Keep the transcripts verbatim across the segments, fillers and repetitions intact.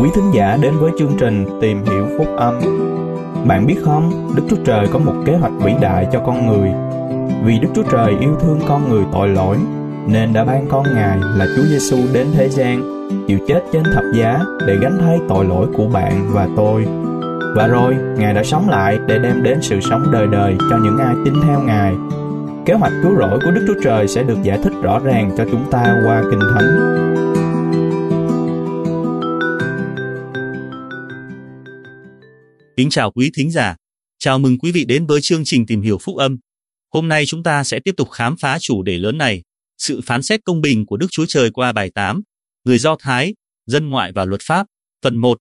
quý thính giả đến với chương trình Tìm Hiểu Phúc Âm. Bạn biết không, Đức Chúa Trời có một kế hoạch vĩ đại cho con người. Vì Đức Chúa Trời yêu thương con người tội lỗi, nên đã ban con Ngài là Chúa Giêsu đến thế gian, chịu chết trên thập giá để gánh thay tội lỗi của bạn và tôi. Và rồi, Ngài đã sống lại để đem đến sự sống đời đời cho những ai tin theo Ngài. Kế hoạch cứu rỗi của Đức Chúa Trời sẽ được giải thích rõ ràng cho chúng ta qua Kinh Thánh. Kính chào quý thính giả, chào mừng quý vị đến với chương trình Tìm Hiểu Phúc Âm. Hôm nay chúng ta sẽ tiếp tục khám phá chủ đề lớn này, sự phán xét công bình của Đức Chúa Trời qua bài tám, người Do Thái, dân ngoại và luật pháp, phần một.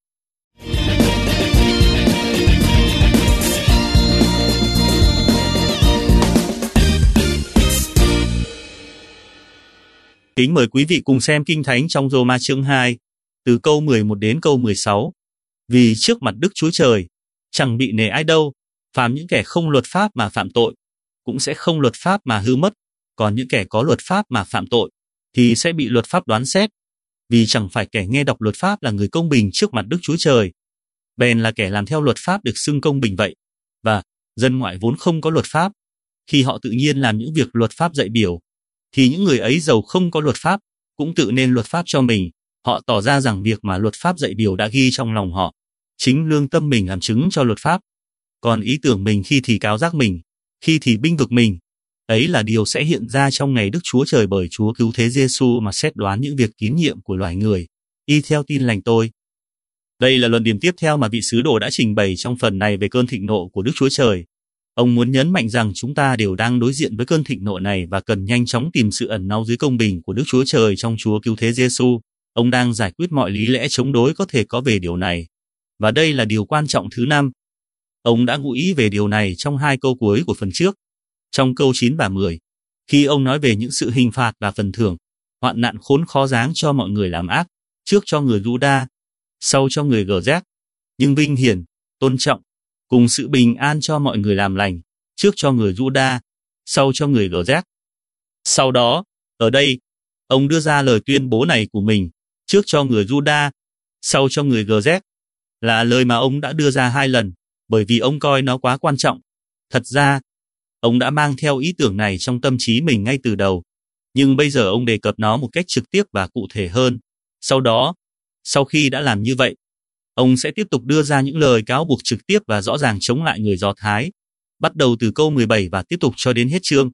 Kính mời quý vị cùng xem Kinh Thánh trong Rô-ma chương hai, từ câu mười một đến câu mười sáu. Vì trước mặt Đức Chúa Trời, chẳng bị nể ai đâu, phàm những kẻ không luật pháp mà phạm tội, cũng sẽ không luật pháp mà hư mất, còn những kẻ có luật pháp mà phạm tội, thì sẽ bị luật pháp đoán xét. Vì chẳng phải kẻ nghe đọc luật pháp là người công bình trước mặt Đức Chúa Trời, bèn là kẻ làm theo luật pháp được xưng công bình vậy. Và dân ngoại vốn không có luật pháp, khi họ tự nhiên làm những việc luật pháp dạy biểu, thì những người ấy dầu không có luật pháp, cũng tự nên luật pháp cho mình. Họ tỏ ra rằng việc mà luật pháp dạy biểu đã ghi trong lòng họ, chính lương tâm mình làm chứng cho luật pháp. Còn ý tưởng mình khi thì cáo giác mình, khi thì binh vực mình, ấy là điều sẽ hiện ra trong ngày Đức Chúa Trời bởi Chúa cứu thế Giêsu mà xét đoán những việc tín nhiệm của loài người, y theo tin lành tôi. Đây là luận điểm tiếp theo mà vị sứ đồ đã trình bày trong phần này về cơn thịnh nộ của Đức Chúa Trời. Ông muốn nhấn mạnh rằng chúng ta đều đang đối diện với cơn thịnh nộ này và cần nhanh chóng tìm sự ẩn náu dưới công bình của Đức Chúa Trời trong Chúa cứu thế Giêsu. Ông đang giải quyết mọi lý lẽ chống đối có thể có về điều này. Và đây là điều quan trọng thứ năm. Ông đã ngụ ý về điều này trong hai câu cuối của phần trước. Trong câu chín và mười, khi ông nói về những sự hình phạt và phần thưởng, hoạn nạn khốn khó giáng cho mọi người làm ác, trước cho người Giu-đa, sau cho người Gờ-rác, nhưng vinh hiển, tôn trọng, cùng sự bình an cho mọi người làm lành, trước cho người Giu-đa, sau cho người Gờ-rác. Sau đó, ở đây, ông đưa ra lời tuyên bố này của mình, trước cho người Giu-đa, sau cho người Gờ-rác, là lời mà ông đã đưa ra hai lần, bởi vì ông coi nó quá quan trọng. Thật ra, ông đã mang theo ý tưởng này trong tâm trí mình ngay từ đầu, nhưng bây giờ ông đề cập nó một cách trực tiếp và cụ thể hơn. Sau đó, sau khi đã làm như vậy, ông sẽ tiếp tục đưa ra những lời cáo buộc trực tiếp và rõ ràng chống lại người Do Thái, bắt đầu từ câu mười bảy và tiếp tục cho đến hết chương.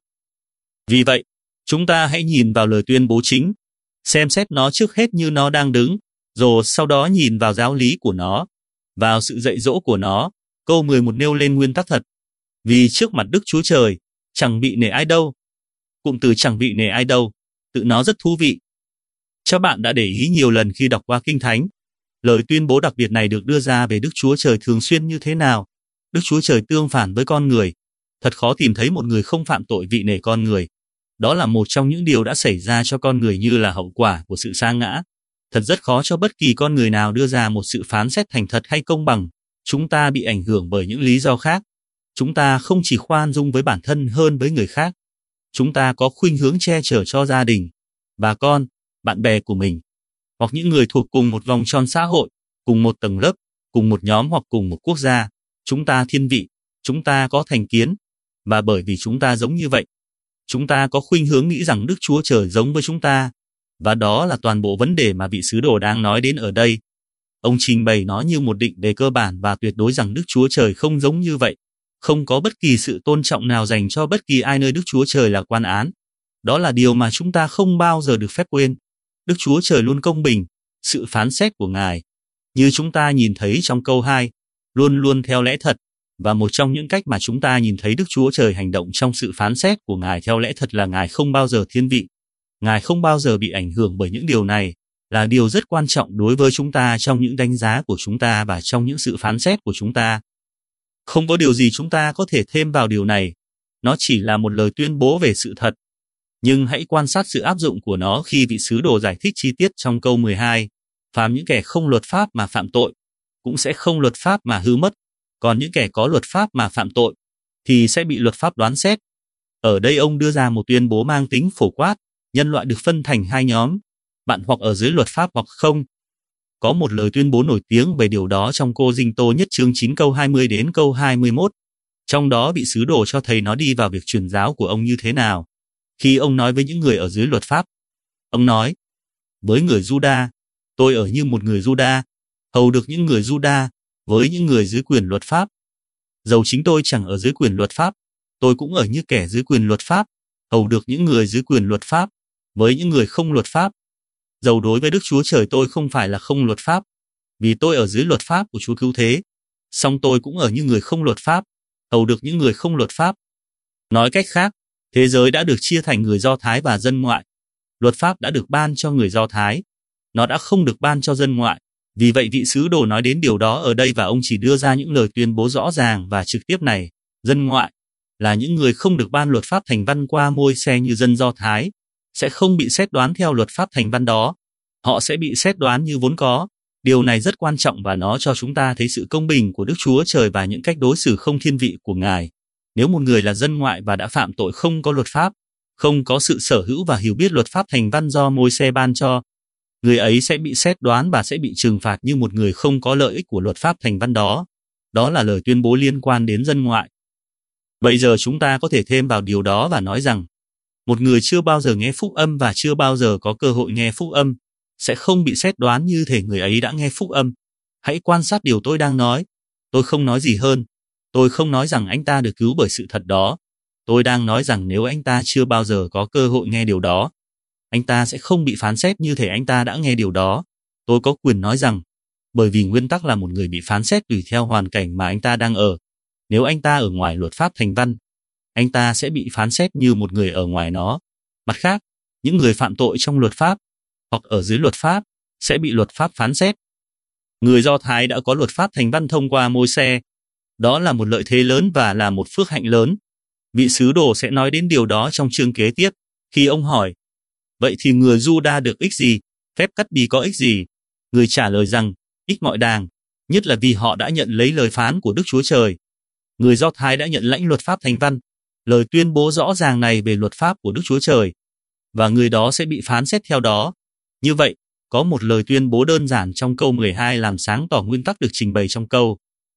Vì vậy, chúng ta hãy nhìn vào lời tuyên bố chính, xem xét nó trước hết như nó đang đứng, rồi sau đó nhìn vào giáo lý của nó, vào sự dạy dỗ của nó. Câu mười một nêu lên nguyên tắc thật. Vì trước mặt Đức Chúa Trời, chẳng bị nể ai đâu. Cụm từ chẳng bị nể ai đâu, tự nó rất thú vị. Chắc bạn đã để ý nhiều lần khi đọc qua Kinh Thánh. Lời tuyên bố đặc biệt này được đưa ra về Đức Chúa Trời thường xuyên như thế nào. Đức Chúa Trời tương phản với con người. Thật khó tìm thấy một người không phạm tội vị nể con người. Đó là một trong những điều đã xảy ra cho con người như là hậu quả của sự sa ngã. Thật rất khó cho bất kỳ con người nào đưa ra một sự phán xét thành thật hay công bằng. Chúng ta bị ảnh hưởng bởi những lý do khác. Chúng ta không chỉ khoan dung với bản thân hơn với người khác. Chúng ta có khuynh hướng che chở cho gia đình, bà con, bạn bè của mình, hoặc những người thuộc cùng một vòng tròn xã hội, cùng một tầng lớp, cùng một nhóm hoặc cùng một quốc gia. Chúng ta thiên vị, chúng ta có thành kiến, và bởi vì chúng ta giống như vậy, chúng ta có khuynh hướng nghĩ rằng Đức Chúa Trời giống với chúng ta. Và đó là toàn bộ vấn đề mà vị sứ đồ đang nói đến ở đây. Ông trình bày nó như một định đề cơ bản và tuyệt đối rằng Đức Chúa Trời không giống như vậy. Không có bất kỳ sự tôn trọng nào dành cho bất kỳ ai nơi Đức Chúa Trời là quan án. Đó là điều mà chúng ta không bao giờ được phép quên. Đức Chúa Trời luôn công bình, sự phán xét của Ngài, như chúng ta nhìn thấy trong câu hai, luôn luôn theo lẽ thật. Và một trong những cách mà chúng ta nhìn thấy Đức Chúa Trời hành động trong sự phán xét của Ngài theo lẽ thật là Ngài không bao giờ thiên vị. Ngài không bao giờ bị ảnh hưởng bởi những điều này, là điều rất quan trọng đối với chúng ta trong những đánh giá của chúng ta và trong những sự phán xét của chúng ta. Không có điều gì chúng ta có thể thêm vào điều này, nó chỉ là một lời tuyên bố về sự thật. Nhưng hãy quan sát sự áp dụng của nó khi vị sứ đồ giải thích chi tiết trong câu mười hai. Phàm những kẻ không luật pháp mà phạm tội, cũng sẽ không luật pháp mà hư mất, còn những kẻ có luật pháp mà phạm tội, thì sẽ bị luật pháp đoán xét. Ở đây ông đưa ra một tuyên bố mang tính phổ quát, nhân loại được phân thành hai nhóm, bạn hoặc ở dưới luật pháp hoặc không. Có một lời tuyên bố nổi tiếng về điều đó trong Cô Dinh Tô nhất chương chín câu hai mươi đến câu hai mươi mốt. Trong đó vị sứ đồ cho thấy nó đi vào việc truyền giáo của ông như thế nào. Khi ông nói với những người ở dưới luật pháp, ông nói, với người Juda, tôi ở như một người Juda, hầu được những người Juda, với những người dưới quyền luật pháp. Dầu chính tôi chẳng ở dưới quyền luật pháp, tôi cũng ở như kẻ dưới quyền luật pháp, hầu được những người dưới quyền luật pháp, với những người không luật pháp. Dầu đối với Đức Chúa Trời tôi không phải là không luật pháp, vì tôi ở dưới luật pháp của Chúa Cứu Thế, song tôi cũng ở như người không luật pháp, hầu được những người không luật pháp. Nói cách khác, thế giới đã được chia thành người Do Thái và dân ngoại. Luật pháp đã được ban cho người Do Thái, nó đã không được ban cho dân ngoại. Vì vậy vị sứ đồ nói đến điều đó ở đây và ông chỉ đưa ra những lời tuyên bố rõ ràng và trực tiếp này. Dân ngoại là những người không được ban luật pháp thành văn qua Môi-se như dân Do Thái, sẽ không bị xét đoán theo luật pháp thành văn đó. Họ sẽ bị xét đoán như vốn có. Điều này rất quan trọng và nó cho chúng ta thấy sự công bình của Đức Chúa Trời và những cách đối xử không thiên vị của Ngài. Nếu một người là dân ngoại và đã phạm tội không có luật pháp, không có sự sở hữu và hiểu biết luật pháp thành văn do Môi-se ban cho, người ấy sẽ bị xét đoán và sẽ bị trừng phạt như một người không có lợi ích của luật pháp thành văn đó. Đó là lời tuyên bố liên quan đến dân ngoại. Bây giờ chúng ta có thể thêm vào điều đó và nói rằng, một người chưa bao giờ nghe phúc âm và chưa bao giờ có cơ hội nghe phúc âm, sẽ không bị xét đoán như thể người ấy đã nghe phúc âm. Hãy quan sát điều tôi đang nói. Tôi không nói gì hơn. Tôi không nói rằng anh ta được cứu bởi sự thật đó. Tôi đang nói rằng nếu anh ta chưa bao giờ có cơ hội nghe điều đó, anh ta sẽ không bị phán xét như thể anh ta đã nghe điều đó. Tôi có quyền nói rằng, bởi vì nguyên tắc là một người bị phán xét tùy theo hoàn cảnh mà anh ta đang ở. Nếu anh ta ở ngoài luật pháp thành văn, anh ta sẽ bị phán xét như một người ở ngoài nó. Mặt khác, những người phạm tội trong luật pháp, hoặc ở dưới luật pháp, sẽ bị luật pháp phán xét. Người Do Thái đã có luật pháp thành văn thông qua Môi-se. Đó là một lợi thế lớn và là một phước hạnh lớn. Vị sứ đồ sẽ nói đến điều đó trong chương kế tiếp, khi ông hỏi, vậy thì người Juda được ích gì, phép cắt bì có ích gì? Người trả lời rằng, ích mọi đàng, nhất là vì họ đã nhận lấy lời phán của Đức Chúa Trời. Người Do Thái đã nhận lãnh luật pháp thành văn, lời tuyên bố rõ ràng này về luật pháp của Đức Chúa Trời, và người đó sẽ bị phán xét theo đó. Như vậy, có một lời tuyên bố đơn giản trong câu mười hai làm sáng tỏ nguyên tắc được trình bày trong câu.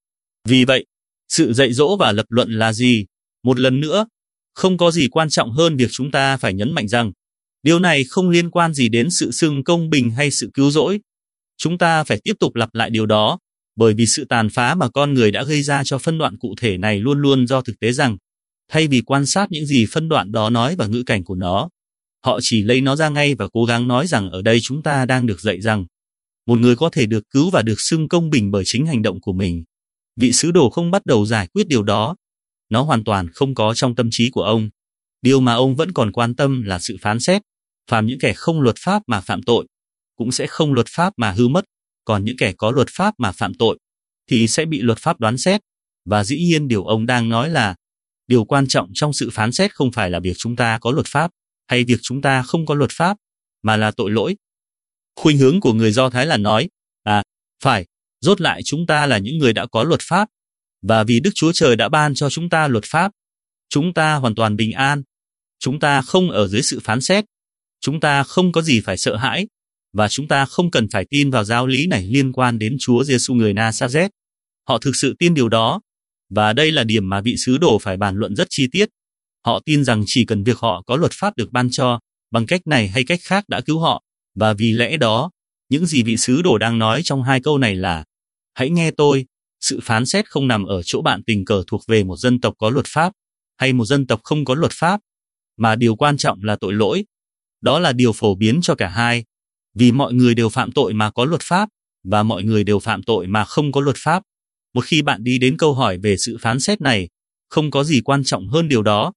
Vì vậy, sự dạy dỗ và lập luận là gì? Một lần nữa, không có gì quan trọng hơn việc chúng ta phải nhấn mạnh rằng, điều này không liên quan gì đến sự xưng công bình hay sự cứu rỗi. Chúng ta phải tiếp tục lặp lại điều đó, bởi vì sự tàn phá mà con người đã gây ra cho phân đoạn cụ thể này luôn luôn do thực tế rằng, thay vì quan sát những gì phân đoạn đó nói và ngữ cảnh của nó, họ chỉ lấy nó ra ngay và cố gắng nói rằng ở đây chúng ta đang được dạy rằng, một người có thể được cứu và được xưng công bình bởi chính hành động của mình. Vị sứ đồ không bắt đầu giải quyết điều đó. Nó hoàn toàn không có trong tâm trí của ông. Điều mà ông vẫn còn quan tâm là sự phán xét. Phàm những kẻ không luật pháp mà phạm tội, cũng sẽ không luật pháp mà hư mất. Còn những kẻ có luật pháp mà phạm tội, thì sẽ bị luật pháp đoán xét. Và dĩ nhiên điều ông đang nói là, điều quan trọng trong sự phán xét không phải là việc chúng ta có luật pháp, hay việc chúng ta không có luật pháp, mà là tội lỗi. Khuynh hướng của người Do Thái là nói, à, phải, rốt lại chúng ta là những người đã có luật pháp, và vì Đức Chúa Trời đã ban cho chúng ta luật pháp, chúng ta hoàn toàn bình an, chúng ta không ở dưới sự phán xét, chúng ta không có gì phải sợ hãi, và chúng ta không cần phải tin vào giáo lý này liên quan đến Chúa Giêsu người Na-sa-rét. Họ thực sự tin điều đó, và đây là điểm mà vị sứ đồ phải bàn luận rất chi tiết. Họ tin rằng chỉ cần việc họ có luật pháp được ban cho, bằng cách này hay cách khác đã cứu họ, và vì lẽ đó, những gì vị sứ đồ đang nói trong hai câu này là, hãy nghe tôi, sự phán xét không nằm ở chỗ bạn tình cờ thuộc về một dân tộc có luật pháp, hay một dân tộc không có luật pháp, mà điều quan trọng là tội lỗi. Đó là điều phổ biến cho cả hai, vì mọi người đều phạm tội mà có luật pháp, và mọi người đều phạm tội mà không có luật pháp. Một khi bạn đi đến câu hỏi về sự phán xét này, không có gì quan trọng hơn điều đó.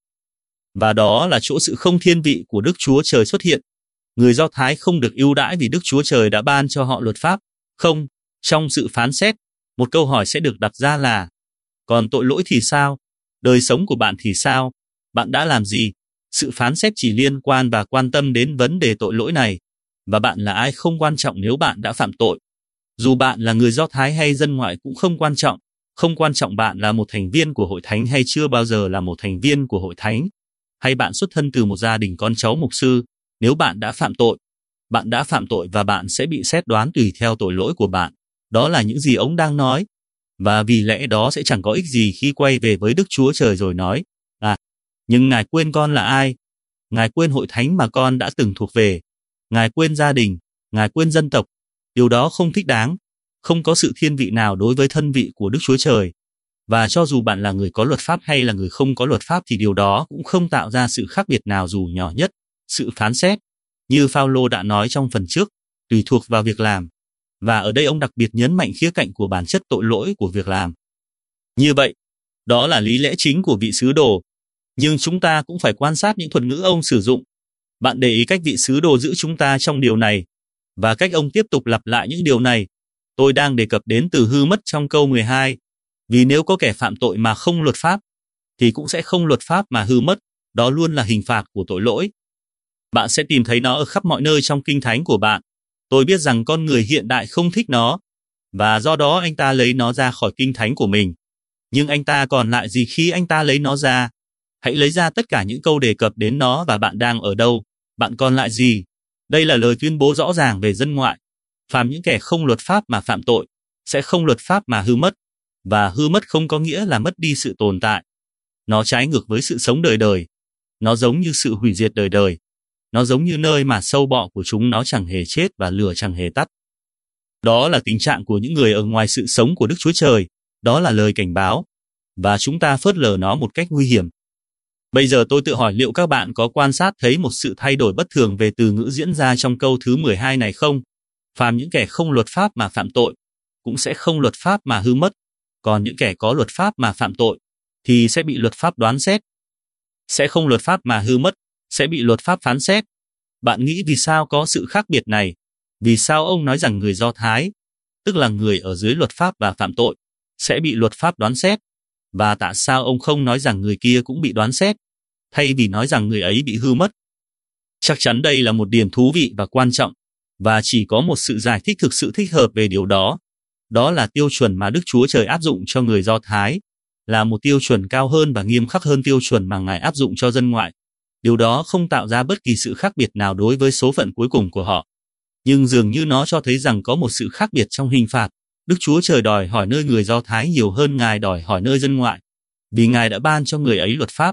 Và đó là chỗ sự không thiên vị của Đức Chúa Trời xuất hiện. Người Do Thái không được ưu đãi vì Đức Chúa Trời đã ban cho họ luật pháp. Không, trong sự phán xét, một câu hỏi sẽ được đặt ra là, còn tội lỗi thì sao? Đời sống của bạn thì sao? Bạn đã làm gì? Sự phán xét chỉ liên quan và quan tâm đến vấn đề tội lỗi này, và bạn là ai không quan trọng nếu bạn đã phạm tội. Dù bạn là người Do Thái hay dân ngoại cũng không quan trọng, không quan trọng bạn là một thành viên của hội thánh hay chưa bao giờ là một thành viên của hội thánh, hay bạn xuất thân từ một gia đình con cháu mục sư, nếu bạn đã phạm tội, Bạn đã phạm tội và bạn sẽ bị xét đoán tùy theo tội lỗi của bạn. Đó là những gì ông đang nói. Và vì lẽ đó sẽ chẳng có ích gì khi quay về với Đức Chúa Trời rồi nói, à, nhưng Ngài quên con là ai? Ngài quên hội thánh mà con đã từng thuộc về. Ngài quên gia đình, Ngài quên dân tộc. Điều đó không thích đáng. Không có sự thiên vị nào đối với thân vị của Đức Chúa Trời. Và cho dù bạn là người có luật pháp hay là người không có luật pháp thì điều đó cũng không tạo ra sự khác biệt nào dù nhỏ nhất. Sự phán xét, như Phao-lô đã nói trong phần trước, tùy thuộc vào việc làm. Và ở đây ông đặc biệt nhấn mạnh khía cạnh của bản chất tội lỗi của việc làm. Như vậy, đó là lý lẽ chính của vị sứ đồ. Nhưng chúng ta cũng phải quan sát những thuật ngữ ông sử dụng. Bạn để ý cách vị sứ đồ giữ chúng ta trong điều này, và cách ông tiếp tục lặp lại những điều này. Tôi đang đề cập đến từ hư mất trong câu mười hai. Vì nếu có kẻ phạm tội mà không luật pháp, thì cũng sẽ không luật pháp mà hư mất. Đó luôn là hình phạt của tội lỗi. Bạn sẽ tìm thấy nó ở khắp mọi nơi trong kinh thánh của bạn. Tôi biết rằng con người hiện đại không thích nó, và do đó anh ta lấy nó ra khỏi kinh thánh của mình. Nhưng anh ta còn lại gì khi anh ta lấy nó ra? Hãy lấy ra tất cả những câu đề cập đến nó và bạn đang ở đâu. Bạn còn lại gì? Đây là lời tuyên bố rõ ràng về dân ngoại. Phàm những kẻ không luật pháp mà phạm tội, sẽ không luật pháp mà hư mất. Và hư mất không có nghĩa là mất đi sự tồn tại. Nó trái ngược với sự sống đời đời. Nó giống như sự hủy diệt đời đời. Nó giống như nơi mà sâu bọ của chúng nó chẳng hề chết và lửa chẳng hề tắt. Đó là tình trạng của những người ở ngoài sự sống của Đức Chúa Trời. Đó là lời cảnh báo. Và chúng ta phớt lờ nó một cách nguy hiểm. Bây giờ tôi tự hỏi liệu các bạn có quan sát thấy một sự thay đổi bất thường về từ ngữ diễn ra trong câu thứ mười hai này không? Phàm những kẻ không luật pháp mà phạm tội, cũng sẽ không luật pháp mà hư mất. Còn những kẻ có luật pháp mà phạm tội, thì sẽ bị luật pháp đoán xét. Sẽ không luật pháp mà hư mất, sẽ bị luật pháp phán xét. Bạn nghĩ vì sao có sự khác biệt này? Vì sao ông nói rằng người Do Thái, tức là người ở dưới luật pháp và phạm tội, sẽ bị luật pháp đoán xét? Và tại sao ông không nói rằng người kia cũng bị đoán xét, thay vì nói rằng người ấy bị hư mất? Chắc chắn đây là một điểm thú vị và quan trọng, và chỉ có một sự giải thích thực sự thích hợp về điều đó. Đó là tiêu chuẩn mà Đức Chúa Trời áp dụng cho người Do Thái, là một tiêu chuẩn cao hơn và nghiêm khắc hơn tiêu chuẩn mà Ngài áp dụng cho dân ngoại. Điều đó không tạo ra bất kỳ sự khác biệt nào đối với số phận cuối cùng của họ. Nhưng dường như nó cho thấy rằng có một sự khác biệt trong hình phạt. Đức Chúa Trời đòi hỏi nơi người Do Thái nhiều hơn Ngài đòi hỏi nơi dân ngoại, vì Ngài đã ban cho người ấy luật pháp.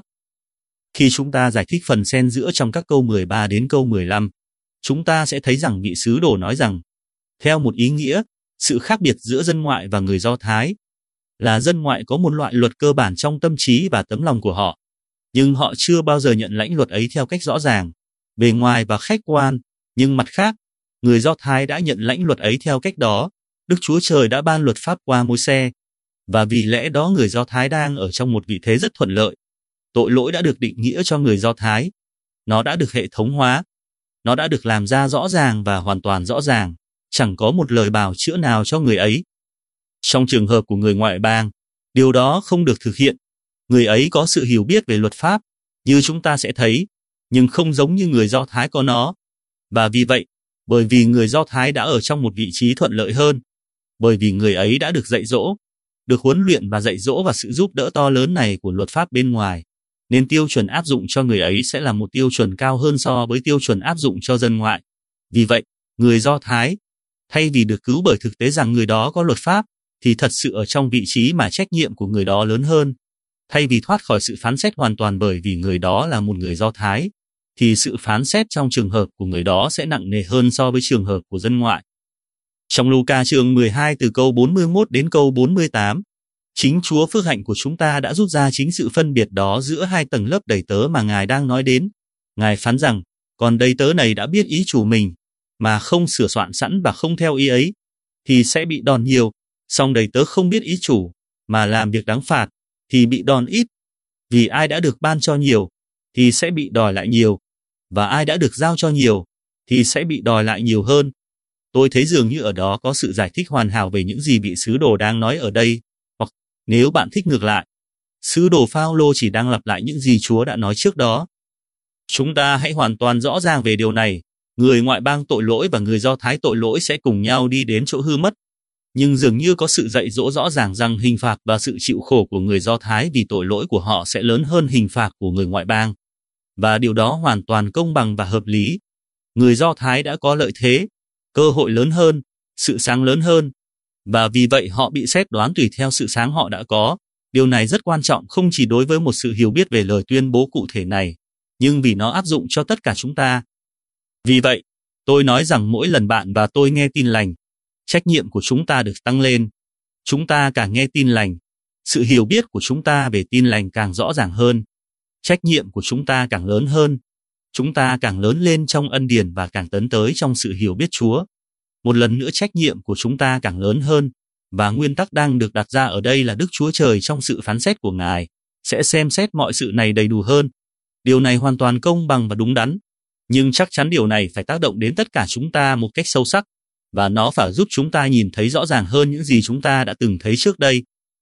Khi chúng ta giải thích phần xen giữa trong các câu mười ba đến câu mười lăm, chúng ta sẽ thấy rằng vị sứ đồ nói rằng, theo một ý nghĩa, sự khác biệt giữa dân ngoại và người Do Thái là dân ngoại có một loại luật cơ bản trong tâm trí và tấm lòng của họ, nhưng họ chưa bao giờ nhận lãnh luật ấy theo cách rõ ràng, bề ngoài và khách quan. Nhưng mặt khác, người Do Thái đã nhận lãnh luật ấy theo cách đó. Đức Chúa Trời đã ban luật pháp qua Môi-se, và vì lẽ đó người Do Thái đang ở trong một vị thế rất thuận lợi. Tội lỗi đã được định nghĩa cho người Do Thái. Nó đã được hệ thống hóa. Nó đã được làm ra rõ ràng và hoàn toàn rõ ràng. Chẳng có một lời bào chữa nào cho người ấy. Trong trường hợp của người ngoại bang, điều đó không được thực hiện. Người ấy có sự hiểu biết về luật pháp, như chúng ta sẽ thấy, nhưng không giống như người Do Thái có nó. Và vì vậy, bởi vì người Do Thái đã ở trong một vị trí thuận lợi hơn, bởi vì người ấy đã được dạy dỗ, được huấn luyện và dạy dỗ và sự giúp đỡ to lớn này của luật pháp bên ngoài, nên tiêu chuẩn áp dụng cho người ấy sẽ là một tiêu chuẩn cao hơn so với tiêu chuẩn áp dụng cho dân ngoại. Vì vậy, người Do Thái, thay vì được cứu bởi thực tế rằng người đó có luật pháp, thì thật sự ở trong vị trí mà trách nhiệm của người đó lớn hơn. Thay vì thoát khỏi sự phán xét hoàn toàn bởi vì người đó là một người Do Thái, thì sự phán xét trong trường hợp của người đó sẽ nặng nề hơn so với trường hợp của dân ngoại. Trong Luca chương mười hai từ câu bốn mươi mốt đến câu bốn mươi tám, chính Chúa phước hạnh của chúng ta đã rút ra chính sự phân biệt đó giữa hai tầng lớp đầy tớ mà Ngài đang nói đến. Ngài phán rằng, còn đầy tớ này đã biết ý chủ mình, mà không sửa soạn sẵn và không theo ý ấy, thì sẽ bị đòn nhiều. Song đầy tớ không biết ý chủ, mà làm việc đáng phạt, thì bị đòn ít. Vì ai đã được ban cho nhiều, thì sẽ bị đòi lại nhiều. Và ai đã được giao cho nhiều, thì sẽ bị đòi lại nhiều hơn. Tôi thấy dường như ở đó có sự giải thích hoàn hảo về những gì vị sứ đồ đang nói ở đây. Hoặc, nếu bạn thích ngược lại, sứ đồ Phao-lô chỉ đang lặp lại những gì Chúa đã nói trước đó. Chúng ta hãy hoàn toàn rõ ràng về điều này. Người ngoại bang tội lỗi và người Do Thái tội lỗi sẽ cùng nhau đi đến chỗ hư mất. Nhưng dường như có sự dạy dỗ rõ ràng rằng hình phạt và sự chịu khổ của người Do Thái vì tội lỗi của họ sẽ lớn hơn hình phạt của người ngoại bang. Và điều đó hoàn toàn công bằng và hợp lý. Người Do Thái đã có lợi thế, cơ hội lớn hơn, sự sáng lớn hơn, và vì vậy họ bị xét đoán tùy theo sự sáng họ đã có. Điều này rất quan trọng không chỉ đối với một sự hiểu biết về lời tuyên bố cụ thể này, nhưng vì nó áp dụng cho tất cả chúng ta. Vì vậy, tôi nói rằng mỗi lần bạn và tôi nghe tin lành, trách nhiệm của chúng ta được tăng lên. Chúng ta càng nghe tin lành, sự hiểu biết của chúng ta về tin lành càng rõ ràng hơn. Trách nhiệm của chúng ta càng lớn hơn. Chúng ta càng lớn lên trong ân điển và càng tấn tới trong sự hiểu biết Chúa. Một lần nữa trách nhiệm của chúng ta càng lớn hơn, và nguyên tắc đang được đặt ra ở đây là Đức Chúa Trời trong sự phán xét của Ngài sẽ xem xét mọi sự này đầy đủ hơn. Điều này hoàn toàn công bằng và đúng đắn, nhưng chắc chắn điều này phải tác động đến tất cả chúng ta một cách sâu sắc, và nó phải giúp chúng ta nhìn thấy rõ ràng hơn những gì chúng ta đã từng thấy trước đây.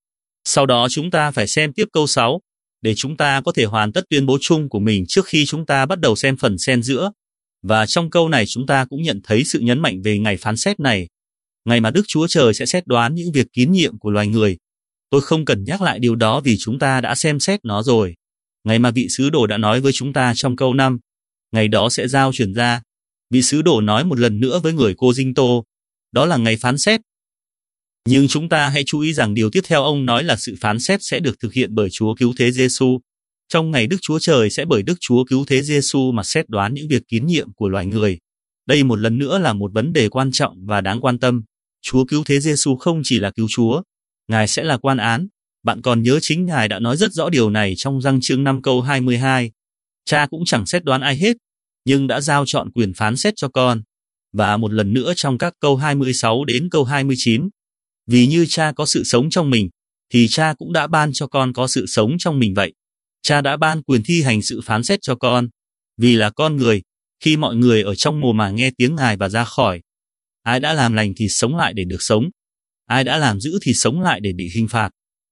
Sau đó chúng ta phải xem tiếp câu sáu, để chúng ta có thể hoàn tất tuyên bố chung của mình trước khi chúng ta bắt đầu xem phần xen giữa. Và trong câu này chúng ta cũng nhận thấy sự nhấn mạnh về ngày phán xét này, ngày mà Đức Chúa Trời sẽ xét đoán những việc kín nhiệm của loài người. Tôi không cần nhắc lại điều đó vì chúng ta đã xem xét nó rồi. Ngày mà vị sứ đồ đã nói với chúng ta trong câu năm, ngày đó sẽ giao truyền ra. Vị sứ đồ nói một lần nữa với người Cô-rinh-tô, đó là ngày phán xét. Nhưng chúng ta hãy chú ý rằng điều tiếp theo ông nói là sự phán xét sẽ được thực hiện bởi Chúa Cứu Thế Giêsu. Trong ngày Đức Chúa Trời sẽ bởi Đức Chúa Cứu Thế Giêsu mà xét đoán những việc kín nhiệm của loài người. Đây một lần nữa là một vấn đề quan trọng và đáng quan tâm. Chúa Cứu Thế Giêsu không chỉ là cứu Chúa, Ngài sẽ là quan án. Bạn còn nhớ chính Ngài đã nói rất rõ điều này trong Giăng chương năm câu hai mươi hai. Cha cũng chẳng xét đoán ai hết, nhưng đã giao chọn quyền phán xét cho con. Và một lần nữa trong các câu hai mươi sáu đến câu hai mươi chín. Vì như cha có sự sống trong mình, thì cha cũng đã ban cho con có sự sống trong mình vậy. Cha đã ban quyền thi hành sự phán xét cho con. Vì là con người, khi mọi người ở trong mồ mả nghe tiếng Ngài và ra khỏi, ai đã làm lành thì sống lại để được sống, ai đã làm dữ thì sống lại để bị hình phạt.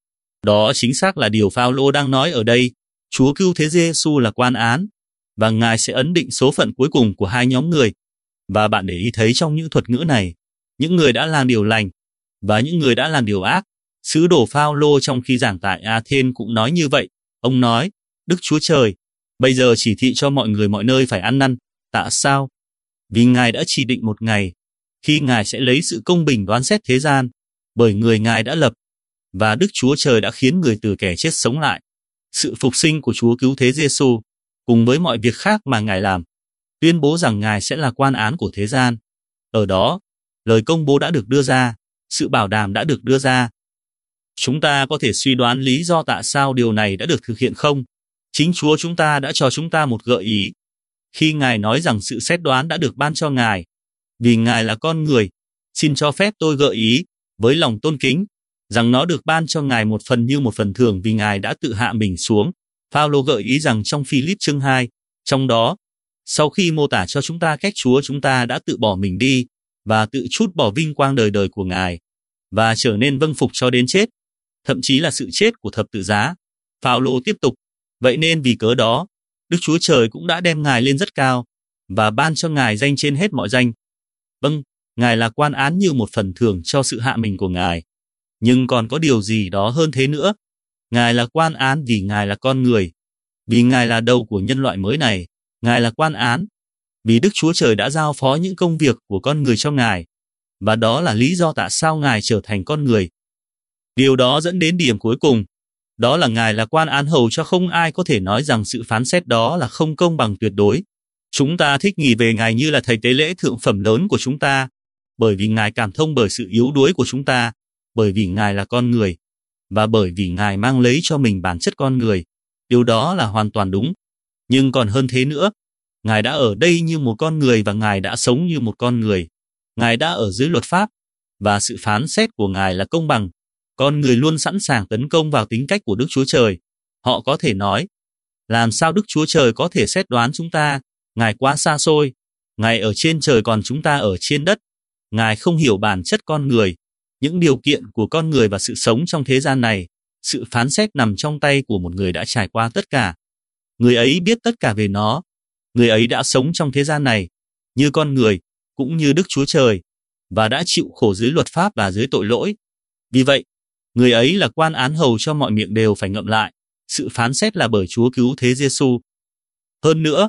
Đó chính xác là điều Phao-lô đang nói ở đây. Chúa Cứu Thế Giêsu là quan án, và Ngài sẽ ấn định số phận cuối cùng của hai nhóm người. Và bạn để ý thấy trong những thuật ngữ này, những người đã làm điều lành và những người đã làm điều ác. Sứ đồ Phao-lô trong khi giảng tại A-then cũng nói như vậy. Ông nói, Đức Chúa Trời bây giờ chỉ thị cho mọi người mọi nơi phải ăn năn. Tại sao? Vì Ngài đã chỉ định một ngày khi Ngài sẽ lấy sự công bình đoán xét thế gian, bởi người Ngài đã lập, và Đức Chúa Trời đã khiến người từ kẻ chết sống lại. Sự phục sinh của Chúa Cứu Thế Giêsu cùng với mọi việc khác mà Ngài làm, tuyên bố rằng Ngài sẽ là quan án của thế gian. Ở đó, lời công bố đã được đưa ra, sự bảo đảm đã được đưa ra. Chúng ta có thể suy đoán lý do tại sao điều này đã được thực hiện không? Chính Chúa chúng ta đã cho chúng ta một gợi ý. Khi Ngài nói rằng sự xét đoán đã được ban cho Ngài, vì Ngài là con người, xin cho phép tôi gợi ý, với lòng tôn kính, rằng nó được ban cho Ngài một phần như một phần thưởng vì Ngài đã tự hạ mình xuống. Phao-lô gợi ý rằng trong Phi-líp chương hai, trong đó, sau khi mô tả cho chúng ta cách Chúa chúng ta đã tự bỏ mình đi, và tự trút bỏ vinh quang đời đời của Ngài, và trở nên vâng phục cho đến chết, thậm chí là sự chết của thập tự giá. Phao-lô tiếp tục, vậy nên vì cớ đó, Đức Chúa Trời cũng đã đem Ngài lên rất cao, và ban cho Ngài danh trên hết mọi danh. Vâng, Ngài là quan án như một phần thưởng cho sự hạ mình của Ngài. Nhưng còn có điều gì đó hơn thế nữa. Ngài là quan án vì Ngài là con người. Vì Ngài là đầu của nhân loại mới này, Ngài là quan án. Vì Đức Chúa Trời đã giao phó những công việc của con người cho Ngài. Và đó là lý do tại sao Ngài trở thành con người. Điều đó dẫn đến điểm cuối cùng. Đó là Ngài là quan án hầu cho không ai có thể nói rằng sự phán xét đó là không công bằng tuyệt đối. Chúng ta thích nghĩ về Ngài như là thầy tế lễ thượng phẩm lớn của chúng ta, bởi vì Ngài cảm thông bởi sự yếu đuối của chúng ta, bởi vì Ngài là con người, và bởi vì Ngài mang lấy cho mình bản chất con người. Điều đó là hoàn toàn đúng. Nhưng còn hơn thế nữa, Ngài đã ở đây như một con người và Ngài đã sống như một con người. Ngài đã ở dưới luật pháp, và sự phán xét của Ngài là công bằng. Con người luôn sẵn sàng tấn công vào tính cách của Đức Chúa Trời. Họ có thể nói, làm sao Đức Chúa Trời có thể xét đoán chúng ta? Ngài quá xa xôi. Ngài ở trên trời còn chúng ta ở trên đất. Ngài không hiểu bản chất con người, những điều kiện của con người và sự sống trong thế gian này. Sự phán xét nằm trong tay của một người đã trải qua tất cả. Người ấy biết tất cả về nó. Người ấy đã sống trong thế gian này, như con người, cũng như Đức Chúa Trời, và đã chịu khổ dưới luật pháp và dưới tội lỗi. Vì vậy, người ấy là quan án hầu cho mọi miệng đều phải ngậm lại. Sự phán xét là bởi Chúa Cứu Thế Giêsu. Hơn nữa,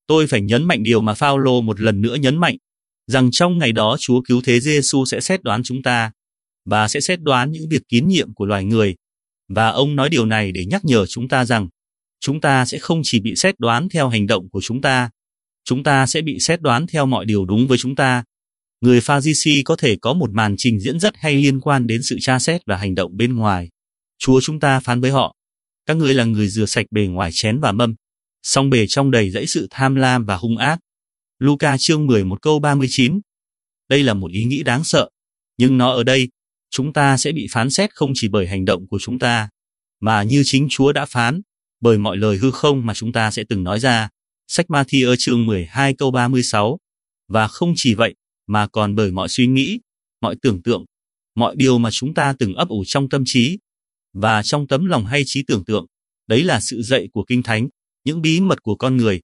Tôi phải nhấn mạnh điều mà Phao-lô một lần nữa nhấn mạnh, rằng trong ngày đó Chúa Cứu Thế Giê-xu sẽ xét đoán chúng ta, và sẽ xét đoán những việc kín nhiệm của loài người. Và ông nói điều này để nhắc nhở chúng ta rằng, chúng ta sẽ không chỉ bị xét đoán theo hành động của chúng ta, chúng ta sẽ bị xét đoán theo mọi điều đúng với chúng ta. Người Pha-ri-si có thể có một màn trình diễn rất hay liên quan đến sự tra xét và hành động bên ngoài. Chúa chúng ta phán với họ, các ngươi là người rửa sạch bề ngoài chén và mâm, song bề trong đầy dẫy sự tham lam và hung ác. Luca chương mười một câu ba mươi chín. Đây là một ý nghĩ đáng sợ, nhưng nó ở đây, chúng ta sẽ bị phán xét không chỉ bởi hành động của chúng ta, mà như chính Chúa đã phán, bởi mọi lời hư không mà chúng ta sẽ từng nói ra. Sách Ma-thi-ơ chương mười hai câu ba mươi sáu. Và không chỉ vậy, mà còn bởi mọi suy nghĩ, mọi tưởng tượng, mọi điều mà chúng ta từng ấp ủ trong tâm trí, và trong tấm lòng hay trí tưởng tượng. Đấy là sự dạy của Kinh Thánh, những bí mật của con người.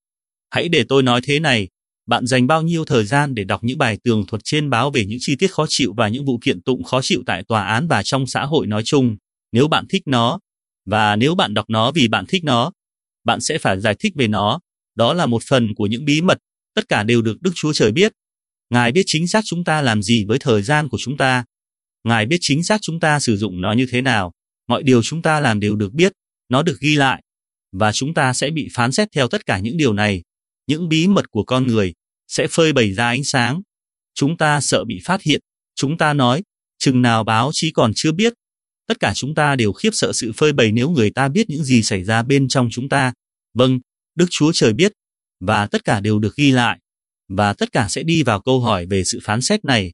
Hãy để tôi nói thế này, bạn dành bao nhiêu thời gian để đọc những bài tường thuật trên báo về những chi tiết khó chịu và những vụ kiện tụng khó chịu tại tòa án và trong xã hội nói chung? Nếu bạn thích nó, và nếu bạn đọc nó vì bạn thích nó, bạn sẽ phải giải thích về nó. Đó là một phần của những bí mật, tất cả đều được Đức Chúa Trời biết. Ngài biết chính xác chúng ta làm gì với thời gian của chúng ta. Ngài biết chính xác chúng ta sử dụng nó như thế nào. Mọi điều chúng ta làm đều được biết, nó được ghi lại, và chúng ta sẽ bị phán xét theo tất cả những điều này. Những bí mật của con người sẽ phơi bày ra ánh sáng. Chúng ta sợ bị phát hiện. Chúng ta nói, chừng nào báo chí còn chưa biết. Tất cả chúng ta đều khiếp sợ sự phơi bày nếu người ta biết những gì xảy ra bên trong chúng ta. Vâng, Đức Chúa Trời biết, và tất cả đều được ghi lại, và tất cả sẽ đi vào câu hỏi về sự phán xét này.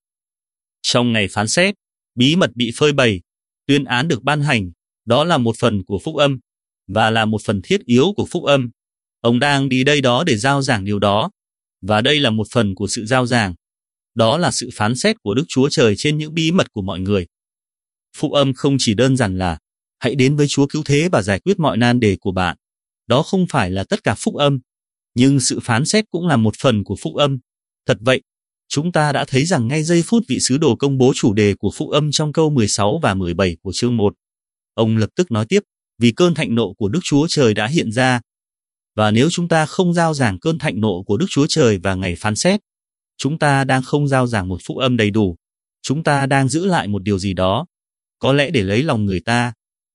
Trong ngày phán xét, bí mật bị phơi bày, tuyên án được ban hành, đó là một phần của phúc âm, và là một phần thiết yếu của phúc âm. Ông đang đi đây đó để rao giảng điều đó, và đây là một phần của sự rao giảng. Đó là sự phán xét của Đức Chúa Trời trên những bí mật của mọi người. Phúc âm không chỉ đơn giản là hãy đến với Chúa Cứu Thế và giải quyết mọi nan đề của bạn. Đó không phải là tất cả phúc âm, nhưng sự phán xét cũng là một phần của phúc âm. Thật vậy, chúng ta đã thấy rằng ngay giây phút vị sứ đồ công bố chủ đề của phúc âm trong câu mười sáu và mười bảy của chương một. Ông lập tức nói tiếp, vì cơn thạnh nộ của Đức Chúa Trời đã hiện ra. Và nếu chúng ta không rao giảng cơn thạnh nộ của Đức Chúa Trời và ngày phán xét, chúng ta đang không rao giảng một phúc âm đầy đủ. Chúng ta đang giữ lại một điều gì đó, có lẽ để lấy lòng người ta.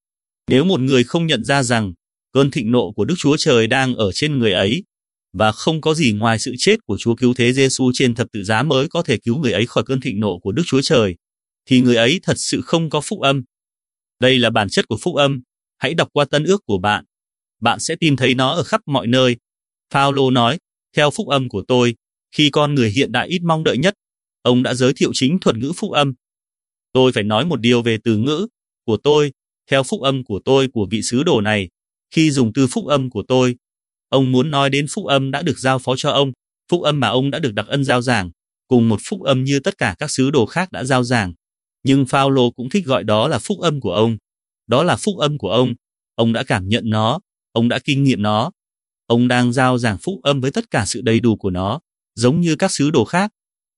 Nếu một người không nhận ra rằng cơn thịnh nộ của Đức Chúa Trời đang ở trên người ấy, và không có gì ngoài sự chết của Chúa Cứu Thế Giê-xu trên thập tự giá mới có thể cứu người ấy khỏi cơn thịnh nộ của Đức Chúa Trời, thì người ấy thật sự không có phúc âm. Đây là bản chất của phúc âm. Hãy đọc qua Tân Ước của bạn. Bạn sẽ tìm thấy nó ở khắp mọi nơi. Phao-lô nói, theo phúc âm của tôi, khi con người hiện đại ít mong đợi nhất, ông đã giới thiệu chính thuật ngữ phúc âm. Tôi phải nói một điều về từ ngữ của tôi, theo phúc âm của tôi của vị sứ đồ này. Khi dùng từ phúc âm của tôi, ông muốn nói đến phúc âm đã được giao phó cho ông, phúc âm mà ông đã được đặc ân giao giảng, cùng một phúc âm như tất cả các sứ đồ khác đã giao giảng. Nhưng Phao-lô cũng thích gọi đó là phúc âm của ông. Đó là phúc âm của ông. Ông đã cảm nhận nó, ông đã kinh nghiệm nó. Ông đang giao giảng phúc âm với tất cả sự đầy đủ của nó, giống như các sứ đồ khác.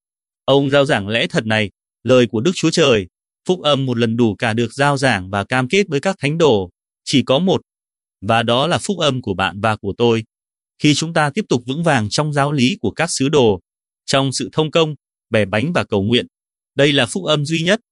Ông giao giảng lẽ thật này, lời của Đức Chúa Trời, phúc âm một lần đủ cả được giao giảng và cam kết với các thánh đồ, chỉ có một, và đó là phúc âm của bạn và của tôi. Khi chúng ta tiếp tục vững vàng trong giáo lý của các sứ đồ, trong sự thông công, bẻ bánh và cầu nguyện, đây là phúc âm duy nhất.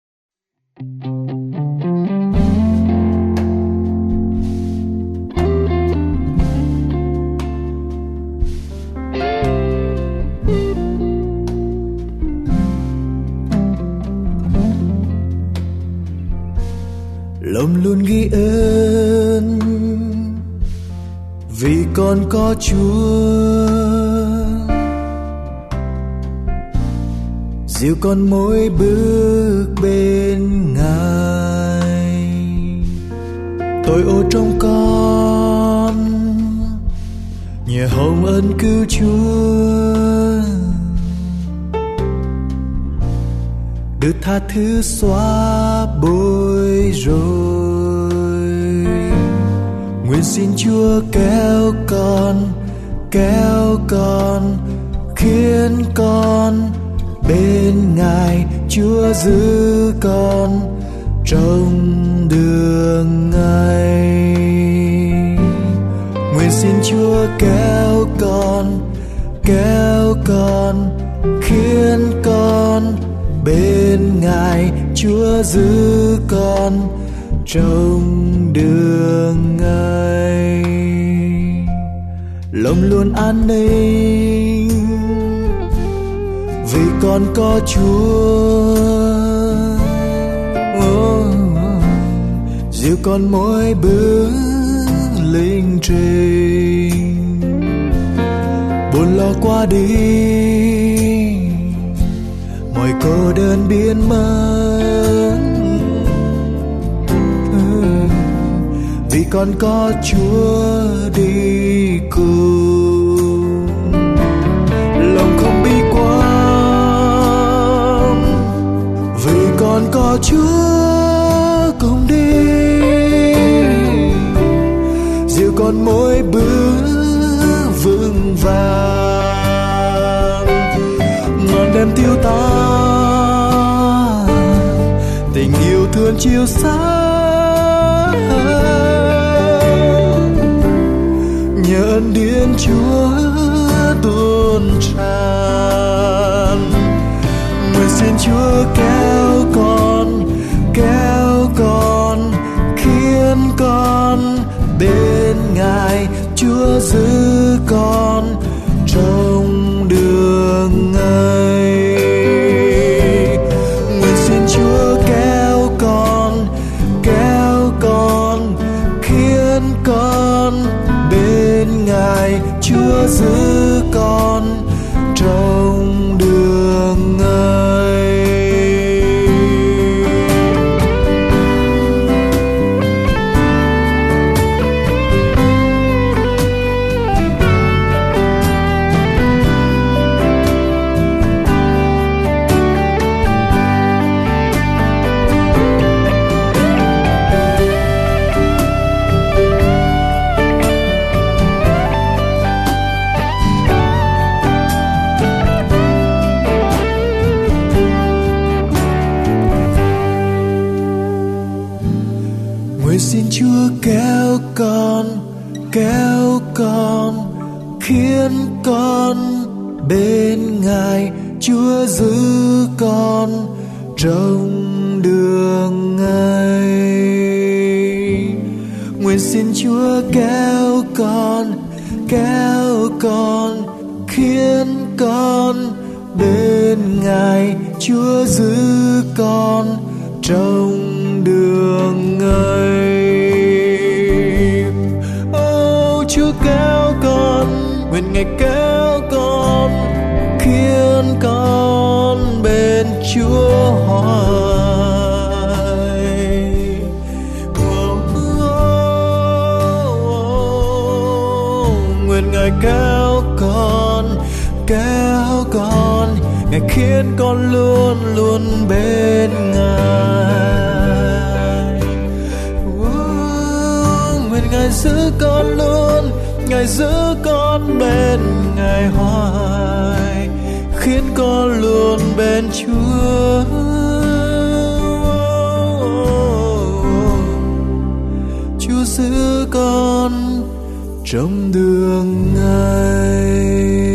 Lòng luôn ghi ơn vì con có Chúa, dìu con mỗi bước bên Ngài. Tội ô trong con nhờ hồng ân cứu Chúa, được tha thứ xóa bôi rồi. Nguyện xin Chúa kéo con, kéo con, khiến con bên Ngài. Chúa giữ con trong đường Ngài. Nguyện xin Chúa kéo con, khiến con bên Ngài, Chúa giữ con trong đường Ngài. Lòng luôn an ninh vì con có Chúa. Oh, dìu con mỗi bước linh trình, buồn lo qua đi, mọi cô đơn biến mất. Vì con có Chúa đi cùng, lòng không bi quan. Vì con có Chúa cùng đi, dìu con mỗi bước vững vàng. Ngọn đèn tiêu tàn, tình yêu thương chiếu sáng, nhờ ơn điển Chúa tuôn tràn. Nguyện xin Chúa kéo con, kéo con, khiến con bên Ngài, Chúa giữ con trong đường Ngài. Nguyện xin Chúa kéo con, kéo con, khiến con bên Ngài, Chúa giữ con trong đường Ngài. Nguyện xin Chúa kéo con, kéo con, khiến con bên Ngài, Chúa giữ con trong đường Ngài. Nguyện xin Chúa kéo con, kéo con, khiến con bên Ngài, Chúa giữ con trong đường Ngài. Ô Chúa kéo con, nguyện Ngài kéo con, khiến con bên Chúa hoài. Oh, oh, oh. Nguyện Ngài kéo con, kéo con, Ngài khiến con luôn luôn bên Ngài. Ngài giữ con luôn, Ngài giữ con bên Ngài hoài, khiến con luôn bên Chúa. Chúa giữ con trong đường Ngài.